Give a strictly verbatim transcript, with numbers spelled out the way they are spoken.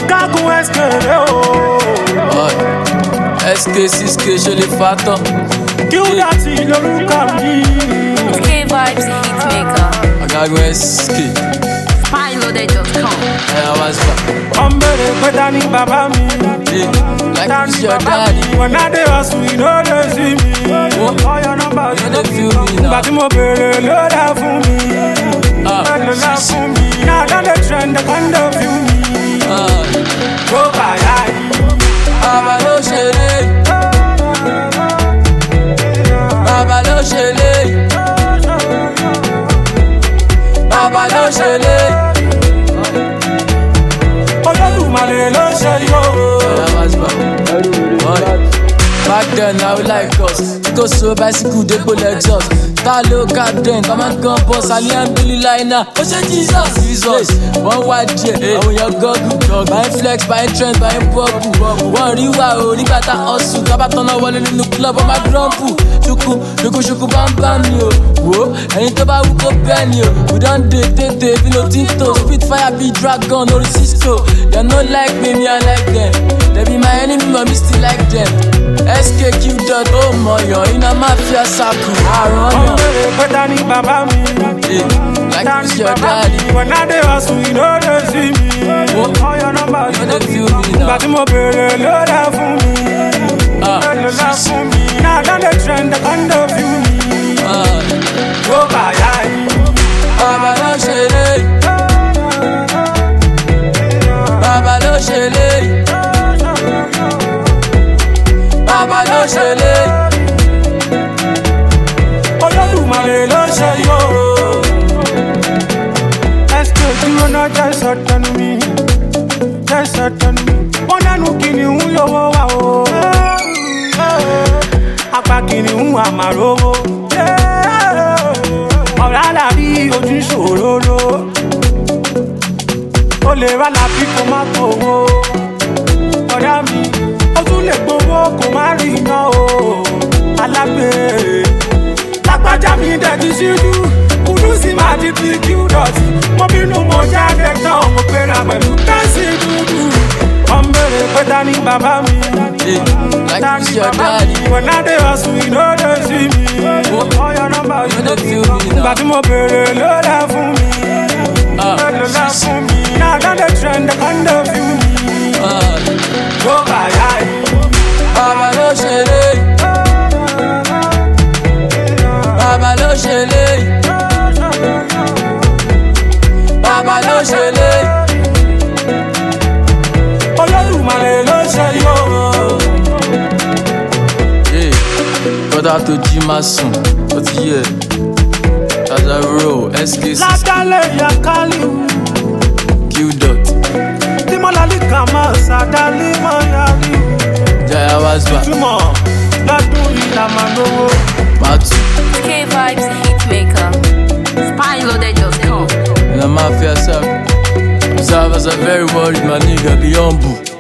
Chicago S K oh. S K six K je l'ai faton. Q-Dotty lorúkọ mi. K Vibes the hitmaker. Chicago S K. Spyloaded dot com. Yeah, what's up? I'm better pé dání bàbá mi. Yeah, like it's your daddy. When I dey hustle, you know they see me. All your numbers, You don't feel me now. Ìgbà tí mo bèrè ló dá fún mi. Ah, Ló dá fún mi. Now I don dey trend, they come dey feel me. ah. Go bàyà yìí. Baba ló ṣeré. Baba ló ṣeré. Baba ló ṣeré. Olódùmarè ló ṣe yóò. Yeah, what's up? Back then, I would like us. Go so bicycle, they go Lexus. Talo captain, come and come boss. Ali and Billy Liner. What's your Jesus? Jesus. One white jet, oh your goggle. Buying flex, buying trend, buying bubble. One riwa, oh, nigata hustle. Kabatona wallet in the club on my grumpu. Shuku, shuku, shuku, bam, bam, yo. Whoa, and it's about who go pen yo. We don't date, date, date, Vino Tinto. Spitfire, be dragon, or Cisco. They're not like me, me, I like them. They be my enemy, but me still like them. S K Q dot oh my yo, in a mafia circle, I run I'm yo. better pé dání bàbá mi. Yeah, like it's your daddy. When I dey hustle, you know they see me. All your numbers, You don't feel me now. Ìgbà tí mo bèrè ló dá fún mi. Ah, Ló dá fún mi. Now I don dey trend, they come dey feel me. ah. Go bàyà yìí. Baba ló ṣeré. Baba ló ṣeré. Baba ló ṣeré. Olódùmarè ló ṣe yóò. S K dúró náà jẹ́ sọ̀tẹ́nu mi. Jẹ́ sọ̀tẹ́nu mi. Wọ́n nánú kìnìún lówó wà o. Apá kìnìún àmàrówó. Ọ̀rá làbí ojú ṣòróró. O lè wá làbí kó má gbowó. Ọ̀rá mi, ó tún lè gbowó kó má rí iná o. Alágbè. Lágbájá mi dẹ̀jú síjú. Kùdùsí máa di bí Q-Dotty. Mo bínú mo jáde tán, mo gbéra pẹ̀lú tẹ́sí dúdú. Wọ́n bèrè pé dání bàbá mi. Yeah, like it's your daddy. When I dey hustle, you know they see me. All your numbers, You don't feel me Ìgbà now. tí mo bèrè ló dá fún mi. Ah, Ló dá fún mi. Now I don dey trend, they come dey feel me. ah. Go bàyà yìí. Baba ló ṣeré. Baba ló ṣeré. Baba ló ṣeré. Olódùmarè ló ṣe yóò. Yeah, kọ́dà tó jí máa sùn, ó ti yẹ. Dada roll, S K six Ládàlẹ̀ ya Kálíù. Q-Dot. Tímọ́lálí kà máa ṣàdálí mọ́ yàrí. Jaya Wasba, Túmọ̀ lọ́dún yìí la máa lówó. Matu, K Vibes the hitmaker. Spyloaded dot com. in a mafia circle. Observe as a very worried my nigga, be humble.